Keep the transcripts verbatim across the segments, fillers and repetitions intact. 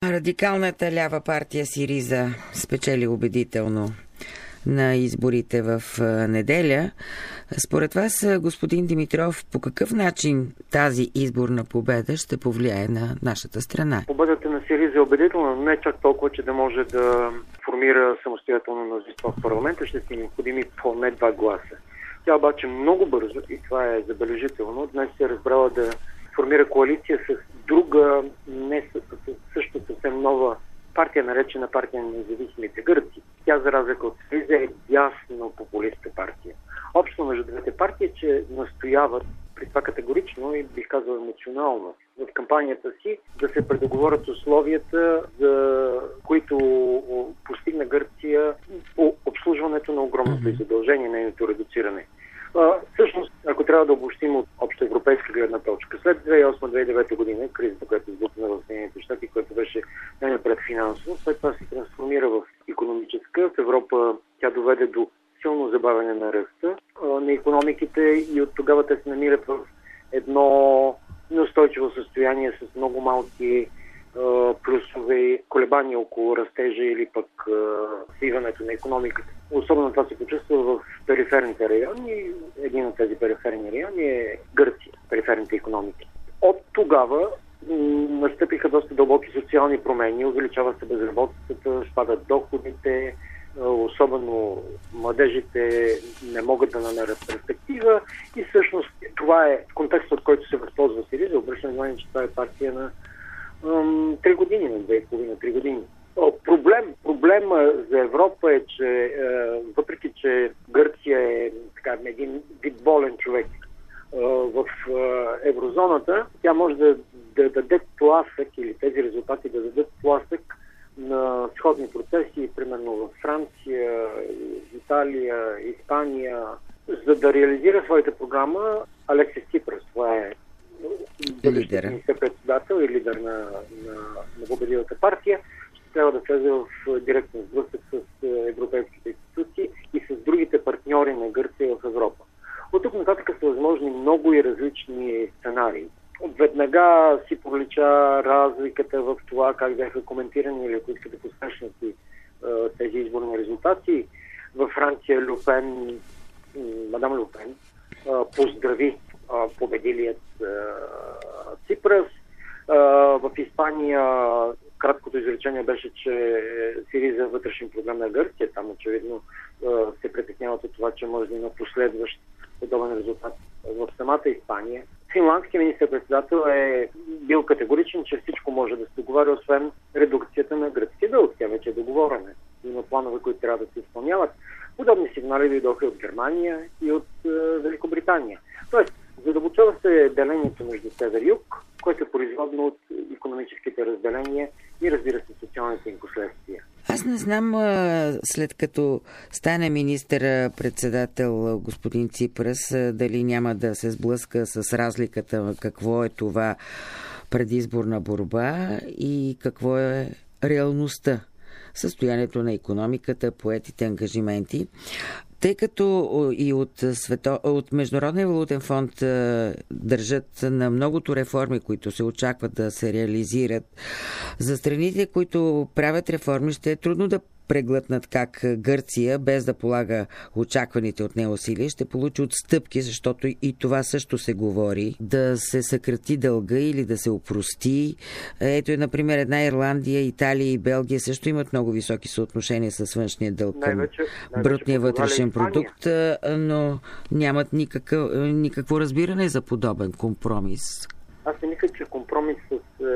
Радикалната лява партия Сириза спечели убедително на изборите в неделя. Според вас, господин Димитров, по какъв начин тази изборна победа ще повлияе на нашата страна? Победата на Сириза е убедителна, но не чак толкова, че да може да формира самостоятелно мнозинство в парламента. Ще са необходими поне два гласа. Тя обаче много бързо, и това е забележително, днес се е разбрала да формира коалиция с друга, не също съвсем нова партия, наречена партия на независимите гърци. Тя, за разлика от Сириза, е дясно популистка партия. Общо между двете партии, че настояват, при това категорично и бих казал емоционално, в кампанията си да се предоговорят условията, за които постигна Гърция по обслужването на огромното mm-hmm. задължение, нейното редуциране. А, всъщност, ако трябва да обобщим от обща европейска гледна точка, след две хиляди и осма - две хиляди и девета година, кризата, която избухна в Съединените щати, която беше най-напред финансово, след това се трансформира в икономическа. В Европа тя доведе до силно забавяне на ръста а, на икономиките и от тогава те се намират в едно неустойчиво състояние с много малки а, плюсове, колебания около растежа или пък свиването на икономиката. Особено това се почувства в периферните райони. Един от тези периферни райони е Гърция, периферните икономики. От тогава м- настъпиха доста дълбоки социални промени, увеличава се безработицата, спадат доходите, особено младежите не могат да намерят перспектива и всъщност това е контекстът, от който се възползва Сириза. Обръщам внимание, че това е партия на три години, на две и половина три години. О, проблем, проблема за Европа е, че е, въпреки, че Гърция е така, един вид болен човек е, в е, еврозоната, тя може да, да даде тласък или тези резултати да дадат тласък на сходни процеси, примерно в Франция, Италия, Испания. За да реализира своята програма, Алексис Ципрас, това е министър-председател и лидер на, на, на победилата партия, ще трябва да влезе в директен сблъсък с европейските институции и с другите партньори на Гърция в Европа. От тук нататък са възможни много и различни сценарии. Веднага си пролича разликата в това как бяха коментирани или ако искате посрещнати тези изборни резултати. Във Франция Люпен, мадам Люпен, поздрави победилият Ципрас. В Испания краткото изречение беше, че Сириза е вътрешен проблем на Гърция. Там очевидно се притесняват от това, че може да има последващ подобен резултат в самата Испания. Финландският министър-председател е бил категоричен, че всичко може да се договаря, освен редукцията на гръцкия дълг. Тя вече е договорена. Има планове, които трябва да се изпълняват. Подобни сигнали дойдоха от Германия и от е, Великобритания. Тоест, задълбочава се делението между север и юг, което е производно от икономическите разделения и, разбира се, социалните им последствия. Аз не знам, след като стане министър-председател господин Ципрас, дали няма да се сблъска с разликата какво е това предизборна борба и какво е реалността, състоянието на икономиката, поетите ангажименти. Тъй като и от, свето, от Международния валутен фонд държат на многото реформи, които се очакват да се реализират, за страните, които правят реформи, ще е трудно да преглътнат как Гърция, без да полага очакваните от нея усилия, ще получи отстъпки, защото и това също се говори, да се съкрати дълга или да се опрости. Ето, например, една Ирландия, Италия и Белгия също имат много високи съотношения с външния дълг към най-вече, най-вече брутния вътрешен продукт, но нямат никакъв, никакво разбиране за подобен компромис. Аз не мисля, че компромис с,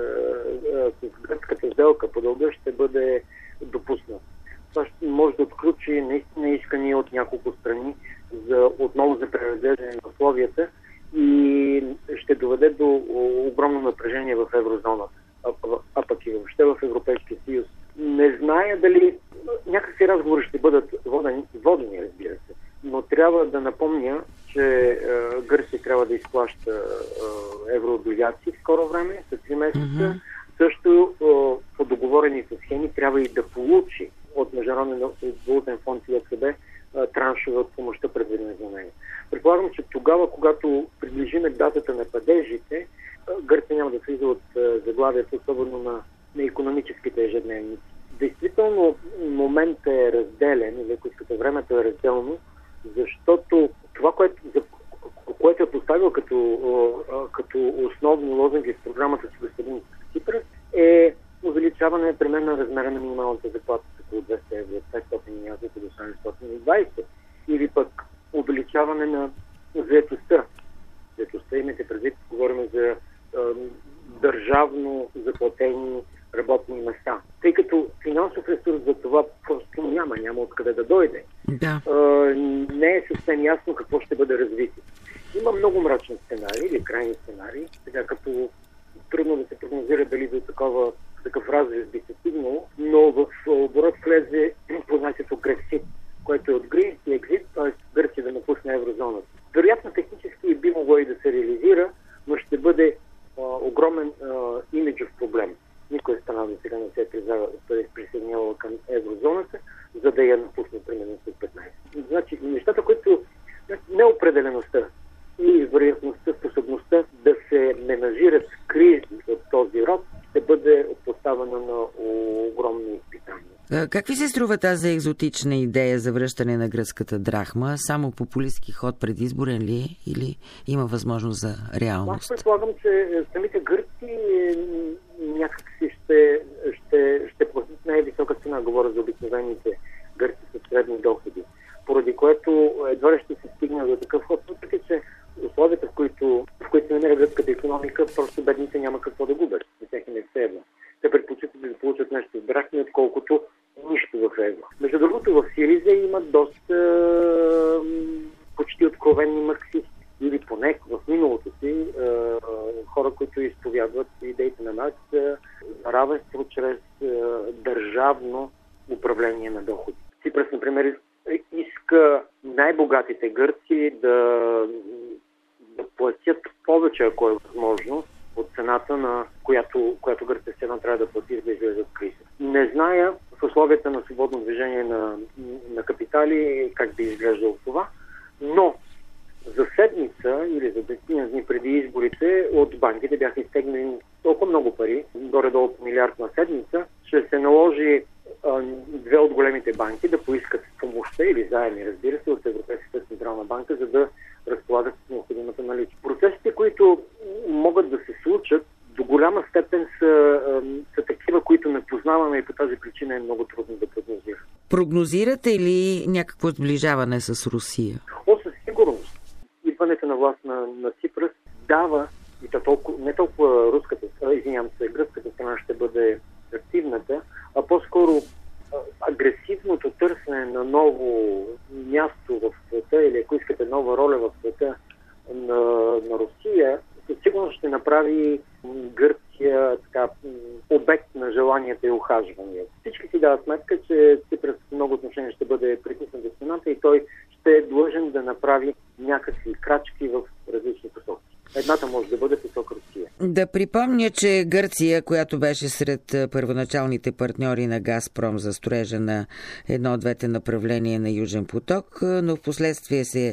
с гръцката сделка по дълга ще бъде допуснат. Това ще може да отключи наистина искания от няколко страни за отново за преразглеждане на условията и ще доведе до огромно напрежение в еврозоната, а, а пък и въобще в Европейския съюз. Не зная дали някакви разговори ще бъдат водени, водени, разбира се, но трябва да напомня, че е, Гърция трябва да изплаща е, еврооблигации в скоро време, след три месеца. Mm-hmm. Също по договорени с схеми трябва и да получи от Международния валутен фонд и ЕЦБ траншове от помощта, предвидена за нея. Предполагам, че тогава, когато приближиме датата на падежите, Гърция няма да слиза от заглавието, особено на, на икономически икономическите ежедневници. Действително моментът е разделен, или ако искате времето е разделно, защото това, което, за, което е поставил като, като основни лозунги в програмата си господин Ципрас, е увеличаване примерно на размера на минималната заплата с около двеста евро, от петстотин до седемстотин и двадесет, или пък увеличаване на заетостта. Заетостта имате предвид, говорим за е, държавно заплатени работни места. Тъй като финансов ресурс за това просто няма, няма откъде да дойде. Да. Е, не е съвсем ясно какво ще бъде развитие. Има много мрачни сценарии или крайни сценарии, сега като трудно да се прогнозира дали до такова, такъв разрез би се стигнало, но в оборот влезе понятието Грексит, което е от Грин и Екзит, т.е. Гърция да напусне еврозоната. Вероятно технически би могло и да се реализира, но ще бъде а, огромен а, имиджов проблем. Никоя страна до сега не се е присъединявала към еврозоната, за да я напусне примерно след петнадесет. Значи нещата, които неопределеността и вероятността, способността да се менажират кризи от този род, ще бъде поставена на огромни изпитания. Как ви се струва тази екзотична идея за връщане на гръцката драхма? Само популистски ход предизборен ли или има възможност за реалност? Аз предполагам, че самите гърци някакси ще, ще, ще платят най-висока цена. Говоря за обикновените гърци с средни доходи. Поради което едва ли ще се стигне до такъв ход, въпреки че условията, в които, в които се намира гръцката икономика, просто бедните няма какво да губят. За тях не е все едно. Те предпочитат да получат нещо в драхми, отколкото нищо в евро. Между другото, в Сириза има доста почти откровенни марксисти. Или поне в миналото си хора, които изповядват идеите на Маркс за равенство чрез държавно управление на доходи. Ципрас, например, иска най-богатите гърци да, да платят повече, ако е възможно, от цената, на която, която Гърция все трябва да плати, за да излезе от криза. Не зная в условията на свободно движение на, на капитали как би изглеждало това, но за седмица или за десетина дни преди изборите от банките бяха изтегнали толкова много пари, горе-долу милиард на седмица, ще се наложи а, две от големите банки да поискат помощта или заеми, разбира се, от Европейската централна банка, за да разполагат с необходимата наличие. Процесите, които могат да се случат, до голяма степен са, са такива, които не познаваме и по тази причина е много трудно да прогнозира. Прогнозирате ли някакво сближаване с Русия? О, със сигурност. Идването на власт на, на Ципрас дава, и то толкова, не толкова руската, извинявам се, гръцката страна ще бъде активната, а по-скоро агресивното търсене на ново място в света или ако искате нова роля в света на, на Русия, със сигурност ще направи Гърция така, обект на желанията и ухажвания. Всички си дават сметка, че Ципрас в много отношения ще бъде притиснат до стената и той ще е длъжен да направи някакви крачки в различни посоки. Едната може да бъде посока Русия. Да припомня, че Гърция, която беше сред първоначалните партньори на Газпром за строежа на едно от двете направления на Южен поток, но в последствие се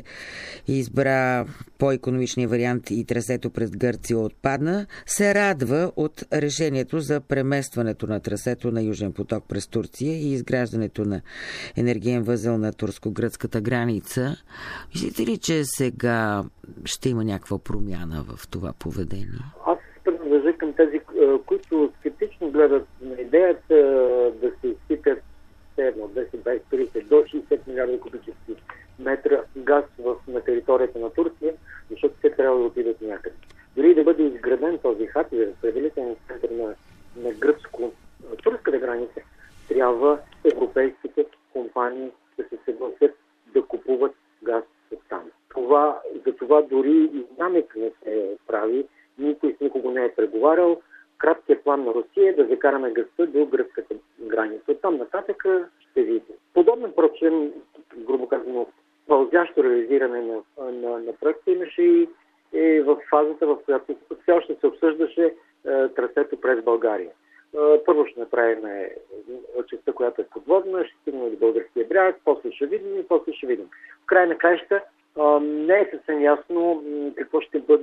избра по-икономичния вариант и трасето през Гърция отпадна, се радва от решението за преместването на трасето на Южен поток през Турция и изграждането на енергиен възел на турско-гръцката граница. Мислите ли, че сега ще има някаква промяна в това поведение? Аз принадлежа към тези, които скептично гледат на идеята да се изсипят десет, двадесет, тридесет до шейсет милиарда кубически метра газ в, на територията на Турция, защото те трябва да отидат някъде. Дори да бъде изграден този хаб и разпределителен център на, на гръцко-турската граница, трябва европейските компании да се съгласят да купуват газ от там. Това, за това дори и намек не се прави, никой с никого не е преговарял. Краткият план на Русия е да закараме газта до гръцката граница. Оттам нататък ще видите. Подобно, впрочем, грубо казано, пълзящо реализиране на, на, на проекта имаше и е в фазата, в която все още се обсъждаше е, трасето през България. Е, първо ще направим е, частта, която е подводна, ще стигнем до българския бряг, после ще видим и после ще видим. В край на краища е, не е съвсем ясно какво ще бъде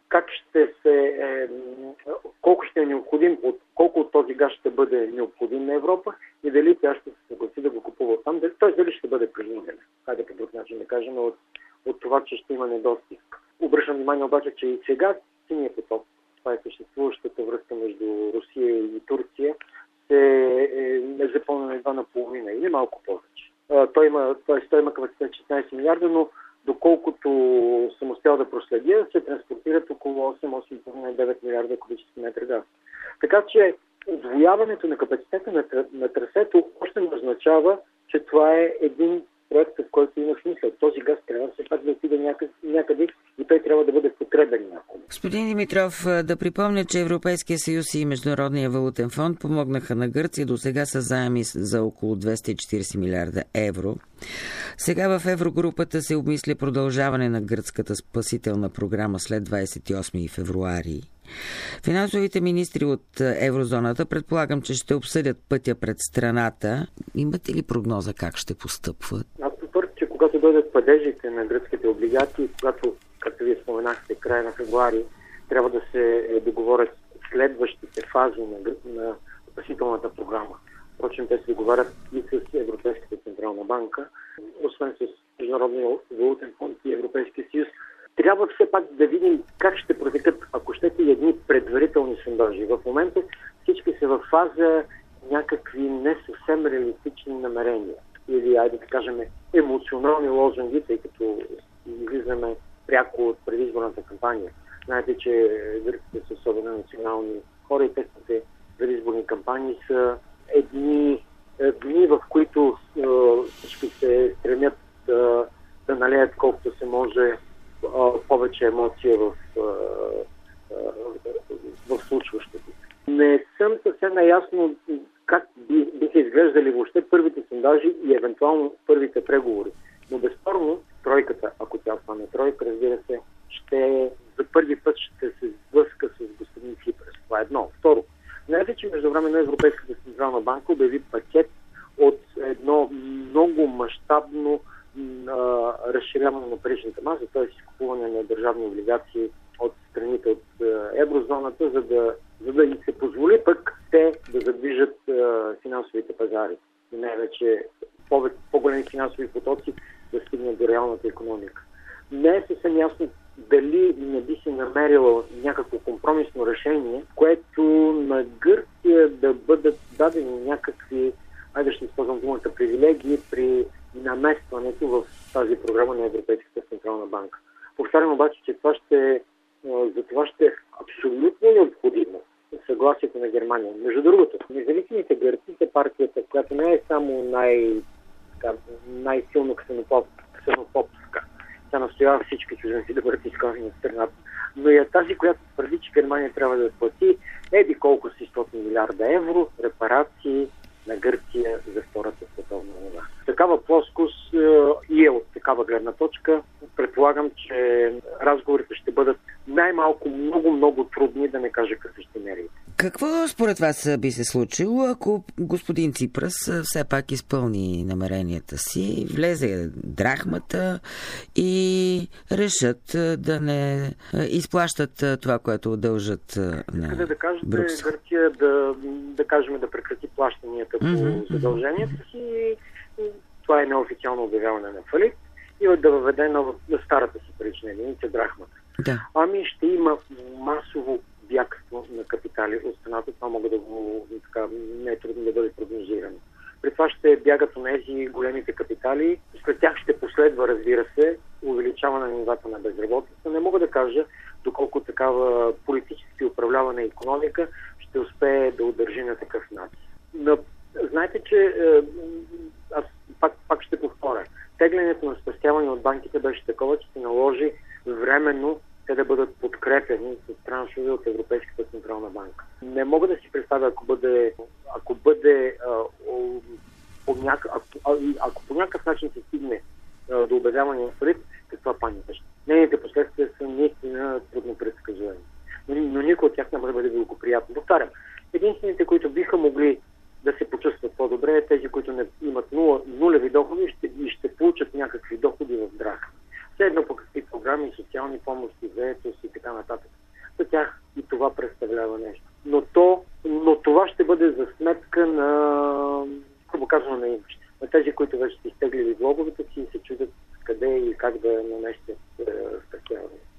как ще се, е, колко ще е необходим, колко от този газ ще бъде необходим на Европа и дали тя ще се съгласи да го купува там, т.е. дали ще бъде принудена. Хайде по друг начин да кажем, от, от това, че ще има недостиг. Обръщам внимание обаче, че и сега синия поток, това е съществуващата връзка между Русия и Турция, се е, е запълнена едва наполовина или малко повече. А, той има, т.е. той има капацитет шестнайсет милиарда, но доколкото съм успял да проследя, се транспортират около осем до девет милиарда кубически метра газ. Така че удвояването на капацитета на, на трасето още не означава, че това е един проект, в който има смисъл. Този газ трябва все пак да отиде някъде, някъде и той трябва да бъде потребен някога. Господин Димитров, да припомня, че Европейския съюз и Международния валутен фонд помогнаха на Гърция до сега с заеми за около двеста и четирийсет милиарда евро. Сега в Еврогрупата се обмисля продължаване на гръцката спасителна програма след двайсет и осми февруари. Финансовите министри от еврозоната предполагам, че ще обсъдят пътя пред страната. Имате ли прогноза как ще постъпват? Аз потвърдя, че когато дойдат падежите на гръцките облигации, когато, както вие споменахте, края на февруари, трябва да се договорят следващите фази на, на спасителната програма. Впрочем, те се договарят и с Европейската централна банка, освен с Международния валутен фонд и Европейския съюз. Трябва все пак да видим как ще протекат, ако щете, и едни предварителни сондажи. В момента всички са в фаза някакви не съвсем реалистични намерения. Или, айде да кажем, емоционални лозунги, тъй като излизаме пряко от предизборната кампания. Знаете, че гръците са особено национални хора и техните предизборни кампании са едни дни, в които е, всички се стремят е, да налеят колкото се може повече емоция в, в случващото. Не съм съвсем наясно как биха изглеждали въобще първите сондажи и евентуално първите преговори. Но безспорно тройката, ако тя стане тройка, разбира се, ще за първи път ще се сблъска с господин Ципрас. Това е едно. Второ, знаете, че междувременно Европейската централна банка обяви пакет от едно много мащабно разширяване на паричната маса, т.е. изкупуване на държавни облигации от страните от еврозоната, за да, за да им се позволи пък те да задвижат финансовите пазари. И най-вече по-големи финансови потоци да стигнат до реалната икономика. Не е съвсем ясно дали не би се намерило някакво компромисно решение, което на Гърция да бъдат дадени някакви, айде ще използвам думата, привилегии при наместването в тази програма на Европейската централна банка. Повтарям обаче, че това ще, за това ще е абсолютно необходимо съгласието на Германия. Между другото, независимите гърци са партията, която не е само най, така, най-силно ксенофобска. Тя настоява всички чужденци да бъдат изгонени от страната. Но и е тази, която твърди, че Германия трябва да плати еди колко си сто милиарда евро репарации на Гърция за Втората световна война. Такава плоскост и е от такава гледна точка. Предполагам, че разговорите ще бъдат най-малко много-много трудни, да не кажа късещинерии. Какво според вас би се случило, ако господин Ципрас все пак изпълни намеренията си, влезе драхмата и решат да не изплащат това, което дължат на да, да кажете, Брюксел? Гърция да, да кажем да прекрати плащанията по mm-hmm. задълженията си. Това е неофициално обявяване на фалит и да въведе нова, на старата си парична единица драхмата. Да. Ами ще има масово бягство на капитали от страната. Това мога да го така, не е трудно да бъде прогнозирано. При това ще бягат онези големите капитали. След тях ще последва, разбира се, увеличаване на нивата на безработица. Не мога да кажа доколко такава политически управлявана икономика ще успее да удържи на такъв начин. Но знаете, че аз пак, пак ще повторя. Теглянето на спестяване от банките беше такова, че се наложи временно те да бъдат подкрепени с траншове от Европейската централна банка. Не мога да си представя, ако бъде, ако бъде а, по няк... ако, ако по някакъв начин се стигне а, до обявяване на фалит, каква паника ще. Нейните последствия са наистина трудно предсказуеми. Но, но никой от тях няма да бъде благоприятно. Повтарям, единствените, които биха могли да се почувстват по-добре, е тези, които не имат нула, нулеви доходи и ще, и ще получат някакви доходи в драхма. Все едно по какви програми, социални помощи, заетост и така нататък. за тях и това представлява нещо. Но, то, но това ще бъде за сметка на, грубо казано, на имащи. На тези, които вече са изтеглили влоговете си и се чудят къде и как да наместят е, спестяване.